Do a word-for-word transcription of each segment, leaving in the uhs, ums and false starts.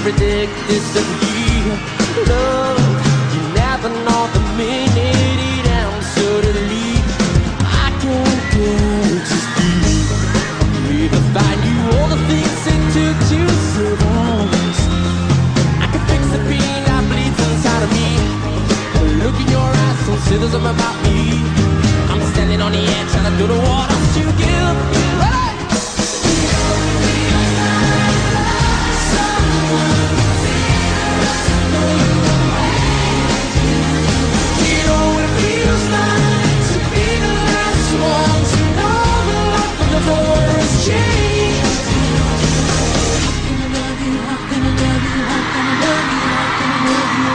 predict this of you. Love, you never know the minute it ends suddenly. I can't get to speak. If I knew all the things it took to survive, I could fix the pain that bleeds inside of me. Look in your eyes and say there's something about me. I'm standing on the edge and I don't know what else to give. Hey! You know it feels like to be the last one to know the life of the door has changed. How can I love you? How can I love you? How can I love you? How can I love you?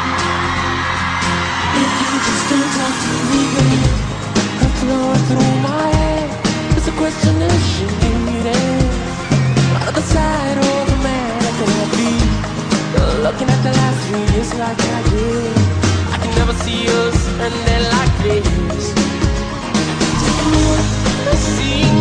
If you just don't talk to me, babe. That's flowing through my head. It's a question that she needed. On the side of the man, I can I be looking at the last three years like I did. I can never see us and then like this. I see